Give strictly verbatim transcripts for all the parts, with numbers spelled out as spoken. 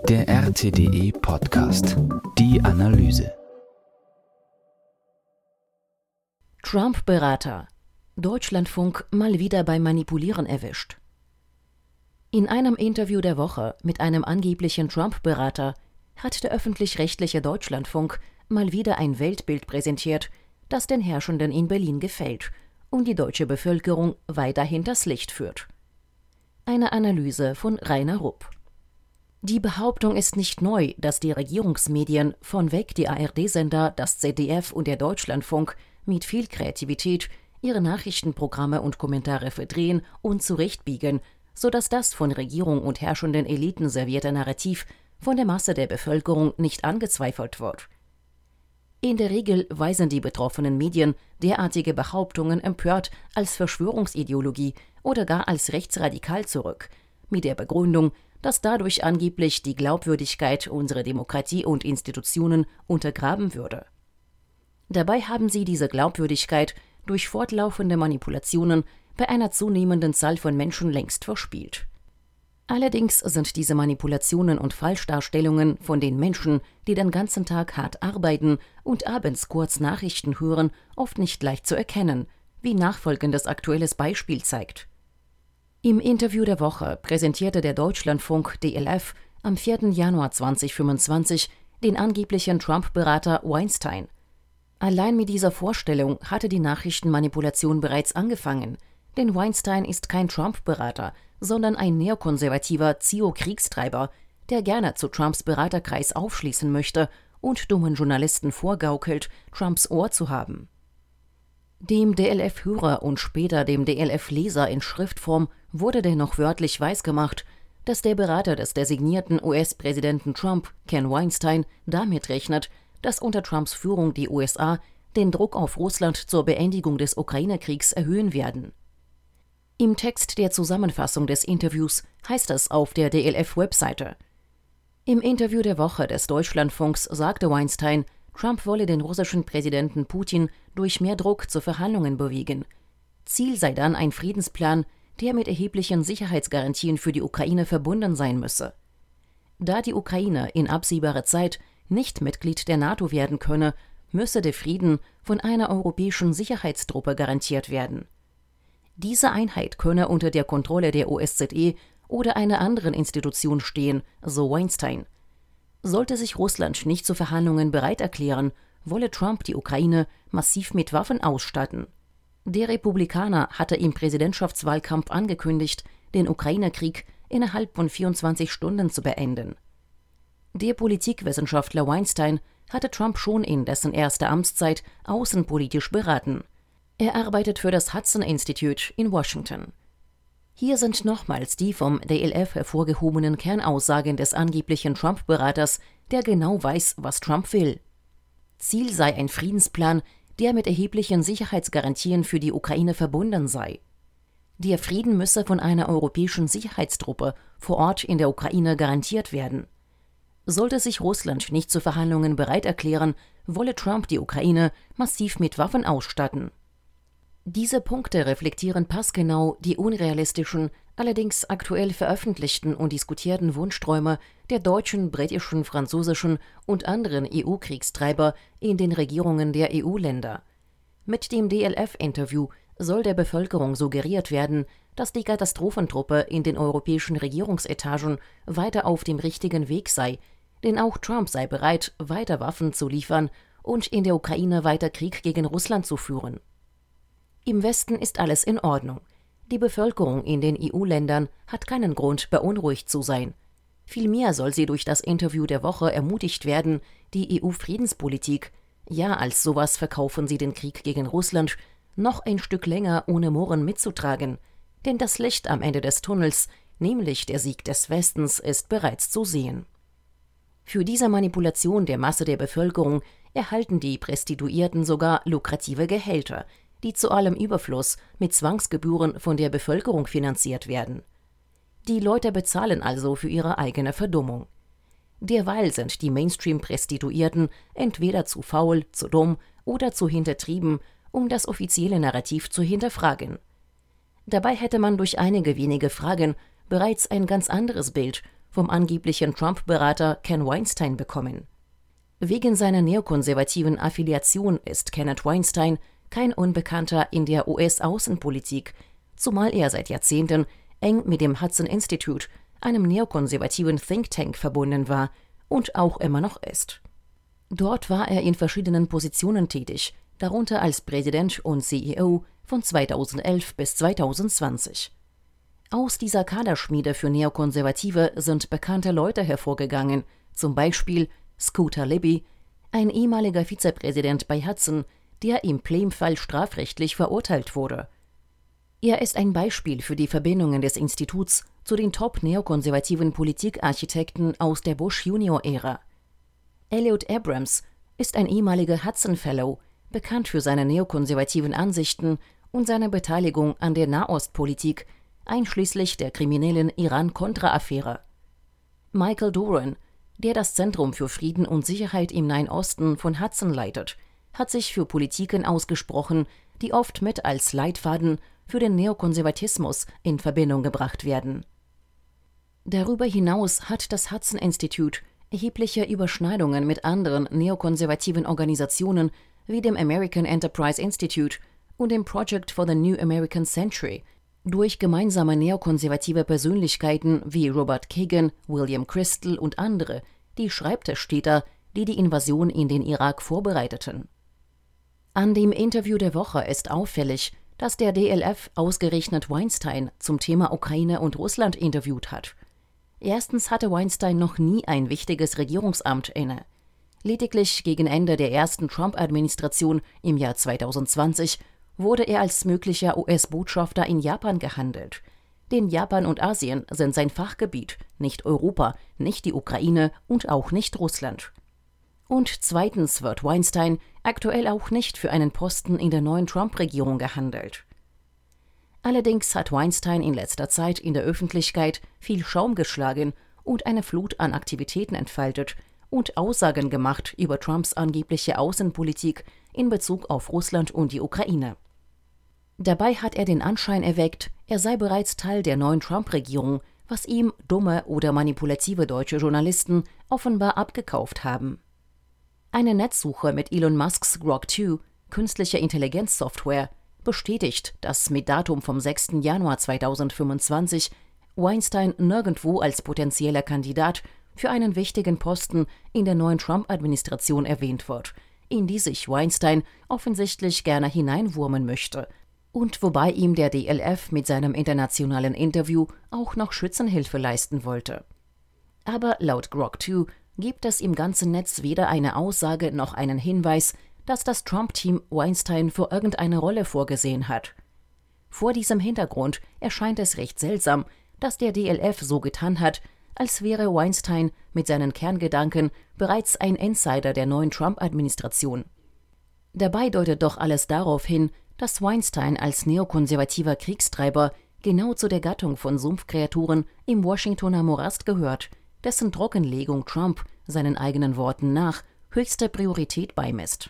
Der R T D E-Podcast. Die Analyse. Trump-Berater. Deutschlandfunk mal wieder beim Manipulieren erwischt. In einem Interview der Woche mit einem angeblichen Trump-Berater hat der öffentlich-rechtliche Deutschlandfunk mal wieder ein Weltbild präsentiert, das den Herrschenden in Berlin gefällt und die deutsche Bevölkerung weiter hinters Licht führt. Eine Analyse von Rainer Rupp. Die Behauptung ist nicht neu, dass die Regierungsmedien, von weg die A R D-Sender, das Z D F und der Deutschlandfunk, mit viel Kreativität ihre Nachrichtenprogramme und Kommentare verdrehen und zurechtbiegen, sodass das von Regierung und herrschenden Eliten servierte Narrativ von der Masse der Bevölkerung nicht angezweifelt wird. In der Regel weisen die betroffenen Medien derartige Behauptungen empört als Verschwörungsideologie oder gar als rechtsradikal zurück, mit der Begründung, dass dadurch angeblich die Glaubwürdigkeit unserer Demokratie und Institutionen untergraben würde. Dabei haben sie diese Glaubwürdigkeit durch fortlaufende Manipulationen bei einer zunehmenden Zahl von Menschen längst verspielt. Allerdings sind diese Manipulationen und Falschdarstellungen von den Menschen, die den ganzen Tag hart arbeiten und abends kurz Nachrichten hören, oft nicht leicht zu erkennen, wie nachfolgendes aktuelles Beispiel zeigt. Im Interview der Woche präsentierte der Deutschlandfunk D L F am vierten Januar zweitausendfünfundzwanzig den angeblichen Trump-Berater Weinstein. Allein mit dieser Vorstellung hatte die Nachrichtenmanipulation bereits angefangen, denn Weinstein ist kein Trump-Berater, sondern ein neokonservativer C I O-Kriegstreiber, der gerne zu Trumps Beraterkreis aufschließen möchte und dummen Journalisten vorgaukelt, Trumps Ohr zu haben. Dem D L F-Hörer und später dem D L F-Leser in Schriftform wurde dennoch wörtlich weisgemacht, dass der Berater des designierten U S-Präsidenten Trump, Ken Weinstein, damit rechnet, dass unter Trumps Führung die U S A den Druck auf Russland zur Beendigung des Ukraine-Kriegs erhöhen werden. Im Text der Zusammenfassung des Interviews heißt es auf der D L F-Webseite: Im Interview der Woche des Deutschlandfunks sagte Weinstein, Trump wolle den russischen Präsidenten Putin durch mehr Druck zu Verhandlungen bewegen. Ziel sei dann ein Friedensplan, der mit erheblichen Sicherheitsgarantien für die Ukraine verbunden sein müsse. Da die Ukraine in absehbarer Zeit nicht Mitglied der NATO werden könne, müsse der Frieden von einer europäischen Sicherheitstruppe garantiert werden. Diese Einheit könne unter der Kontrolle der O S Z E oder einer anderen Institution stehen, so Weinstein. Sollte sich Russland nicht zu Verhandlungen bereit erklären, wolle Trump die Ukraine massiv mit Waffen ausstatten. Der Republikaner hatte im Präsidentschaftswahlkampf angekündigt, den Ukraine-Krieg innerhalb von vierundzwanzig Stunden zu beenden. Der Politikwissenschaftler Weinstein hatte Trump schon in dessen erster Amtszeit außenpolitisch beraten. Er arbeitet für das Hudson Institute in Washington. Hier sind nochmals die vom D L F hervorgehobenen Kernaussagen des angeblichen Trump-Beraters, der genau weiß, was Trump will. Ziel sei ein Friedensplan, der mit erheblichen Sicherheitsgarantien für die Ukraine verbunden sei. Der Frieden müsse von einer europäischen Sicherheitstruppe vor Ort in der Ukraine garantiert werden. Sollte sich Russland nicht zu Verhandlungen bereit erklären, wolle Trump die Ukraine massiv mit Waffen ausstatten. Diese Punkte reflektieren passgenau die unrealistischen, allerdings aktuell veröffentlichten und diskutierten Wunschträume der deutschen, britischen, französischen und anderen E U-Kriegstreiber in den Regierungen der E U-Länder. Mit dem D L F-Interview soll der Bevölkerung suggeriert werden, dass die Katastrophentruppe in den europäischen Regierungsetagen weiter auf dem richtigen Weg sei, denn auch Trump sei bereit, weiter Waffen zu liefern und in der Ukraine weiter Krieg gegen Russland zu führen. Im Westen ist alles in Ordnung. Die Bevölkerung in den E U-Ländern hat keinen Grund, beunruhigt zu sein. Vielmehr soll sie durch das Interview der Woche ermutigt werden, die E U-Friedenspolitik, ja, als sowas verkaufen sie den Krieg gegen Russland, noch ein Stück länger ohne Murren mitzutragen. Denn das Licht am Ende des Tunnels, nämlich der Sieg des Westens, ist bereits zu sehen. Für diese Manipulation der Masse der Bevölkerung erhalten die Prostituierten sogar lukrative Gehälter, die zu allem Überfluss mit Zwangsgebühren von der Bevölkerung finanziert werden. Die Leute bezahlen also für ihre eigene Verdummung. Derweil sind die Mainstream-Prostituierten entweder zu faul, zu dumm oder zu hintertrieben, um das offizielle Narrativ zu hinterfragen. Dabei hätte man durch einige wenige Fragen bereits ein ganz anderes Bild vom angeblichen Trump-Berater Ken Weinstein bekommen. Wegen seiner neokonservativen Affiliation ist Kenneth Weinstein kein Unbekannter in der U S-Außenpolitik, zumal er seit Jahrzehnten eng mit dem Hudson Institute, einem neokonservativen Think Tank, verbunden war und auch immer noch ist. Dort war er in verschiedenen Positionen tätig, darunter als Präsident und C E O von zweitausendelf bis zweitausendzwanzig. Aus dieser Kaderschmiede für Neokonservative sind bekannte Leute hervorgegangen, zum Beispiel Scooter Libby, ein ehemaliger Vizepräsident bei Hudson, der im Plame-Fall strafrechtlich verurteilt wurde. Er ist ein Beispiel für die Verbindungen des Instituts zu den top-neokonservativen Politikarchitekten aus der Bush-Junior-Ära. Elliot Abrams ist ein ehemaliger Hudson-Fellow, bekannt für seine neokonservativen Ansichten und seine Beteiligung an der Nahostpolitik, einschließlich der kriminellen Iran-Contra-Affäre. Michael Doran, der das Zentrum für Frieden und Sicherheit im Nahen Osten von Hudson leitet, hat sich für Politiken ausgesprochen, die oft mit als Leitfaden für den Neokonservatismus in Verbindung gebracht werden. Darüber hinaus hat das Hudson Institute erhebliche Überschneidungen mit anderen neokonservativen Organisationen wie dem American Enterprise Institute und dem Project for the New American Century durch gemeinsame neokonservative Persönlichkeiten wie Robert Kagan, William Kristol und andere, die Schreibtischtäter, die die Invasion in den Irak vorbereiteten. An dem Interview der Woche ist auffällig, dass der D L F ausgerechnet Weinstein zum Thema Ukraine und Russland interviewt hat. Erstens hatte Weinstein noch nie ein wichtiges Regierungsamt inne. Lediglich gegen Ende der ersten Trump-Administration im Jahr zweitausendzwanzig wurde er als möglicher U S-Botschafter in Japan gehandelt. Denn Japan und Asien sind sein Fachgebiet, nicht Europa, nicht die Ukraine und auch nicht Russland. Und zweitens wird Weinstein aktuell auch nicht für einen Posten in der neuen Trump-Regierung gehandelt. Allerdings hat Weinstein in letzter Zeit in der Öffentlichkeit viel Schaum geschlagen und eine Flut an Aktivitäten entfaltet und Aussagen gemacht über Trumps angebliche Außenpolitik in Bezug auf Russland und die Ukraine. Dabei hat er den Anschein erweckt, er sei bereits Teil der neuen Trump-Regierung, was ihm dumme oder manipulative deutsche Journalisten offenbar abgekauft haben. Eine Netzsuche mit Elon Musks Grok zwei, künstlicher Intelligenzsoftware, bestätigt, dass mit Datum vom sechsten Januar zweitausendfünfundzwanzig Weinstein nirgendwo als potenzieller Kandidat für einen wichtigen Posten in der neuen Trump-Administration erwähnt wird, in die sich Weinstein offensichtlich gerne hineinwurmen möchte und wobei ihm der D L F mit seinem internationalen Interview auch noch Schützenhilfe leisten wollte. Aber laut Grok zwei gibt es im ganzen Netz weder eine Aussage noch einen Hinweis, dass das Trump-Team Weinstein für irgendeine Rolle vorgesehen hat. Vor diesem Hintergrund erscheint es recht seltsam, dass der D L F so getan hat, als wäre Weinstein mit seinen Kerngedanken bereits ein Insider der neuen Trump-Administration. Dabei deutet doch alles darauf hin, dass Weinstein als neokonservativer Kriegstreiber genau zu der Gattung von Sumpfkreaturen im Washingtoner Morast gehört, dessen Trockenlegung Trump, seinen eigenen Worten nach, höchste Priorität beimisst.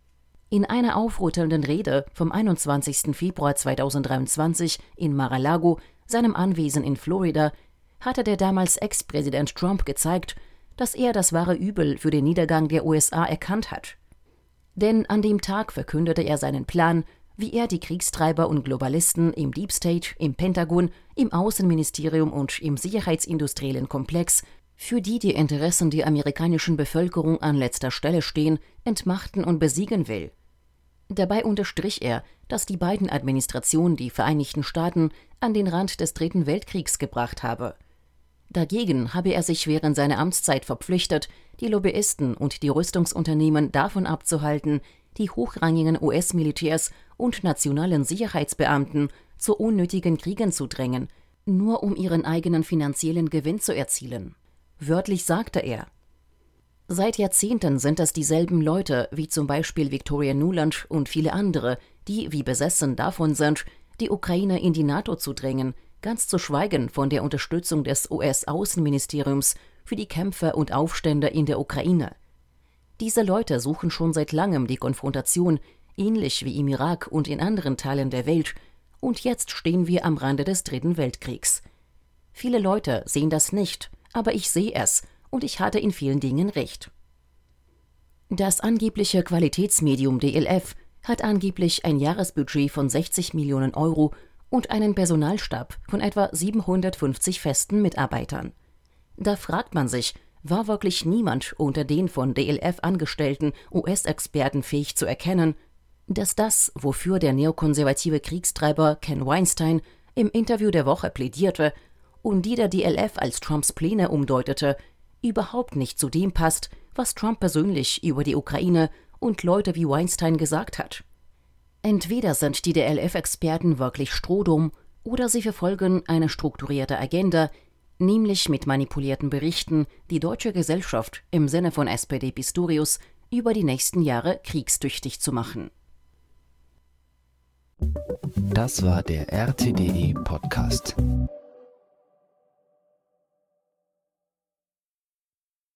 In einer aufrüttelnden Rede vom einundzwanzigsten Februar zweitausenddreiundzwanzig in Mar-a-Lago, seinem Anwesen in Florida, hatte der damals Ex-Präsident Trump gezeigt, dass er das wahre Übel für den Niedergang der U S A erkannt hat. Denn an dem Tag verkündete er seinen Plan, wie er die Kriegstreiber und Globalisten im Deep State, im Pentagon, im Außenministerium und im sicherheitsindustriellen Komplex, für die die Interessen der amerikanischen Bevölkerung an letzter Stelle stehen, entmachten und besiegen will. Dabei unterstrich er, dass die Biden-Administration die Vereinigten Staaten an den Rand des Dritten Weltkriegs gebracht habe. Dagegen habe er sich während seiner Amtszeit verpflichtet, die Lobbyisten und die Rüstungsunternehmen davon abzuhalten, die hochrangigen U S-Militärs und nationalen Sicherheitsbeamten zu unnötigen Kriegen zu drängen, nur um ihren eigenen finanziellen Gewinn zu erzielen. Wörtlich sagte er: Seit Jahrzehnten sind es dieselben Leute, wie zum Beispiel Victoria Nuland und viele andere, die wie besessen davon sind, die Ukraine in die NATO zu drängen, ganz zu schweigen von der Unterstützung des U S-Außenministeriums für die Kämpfe und Aufstände in der Ukraine. Diese Leute suchen schon seit langem die Konfrontation, ähnlich wie im Irak und in anderen Teilen der Welt, und jetzt stehen wir am Rande des Dritten Weltkriegs. Viele Leute sehen das nicht, Aber ich sehe es und ich hatte in vielen Dingen recht. Das angebliche Qualitätsmedium D L F hat angeblich ein Jahresbudget von sechzig Millionen Euro und einen Personalstab von etwa siebenhundertfünfzig festen Mitarbeitern. Da fragt man sich, war wirklich niemand unter den von D L F angestellten U S-Experten fähig zu erkennen, dass das, wofür der neokonservative Kriegstreiber Ken Weinstein im Interview der Woche plädierte und die der D L F als Trumps Pläne umdeutete, überhaupt nicht zu dem passt, was Trump persönlich über die Ukraine und Leute wie Weinstein gesagt hat. Entweder sind die D L F-Experten wirklich strohdumm oder sie verfolgen eine strukturierte Agenda, nämlich mit manipulierten Berichten die deutsche Gesellschaft im Sinne von S P D Pistorius über die nächsten Jahre kriegstüchtig zu machen. Das war der R T D E Podcast.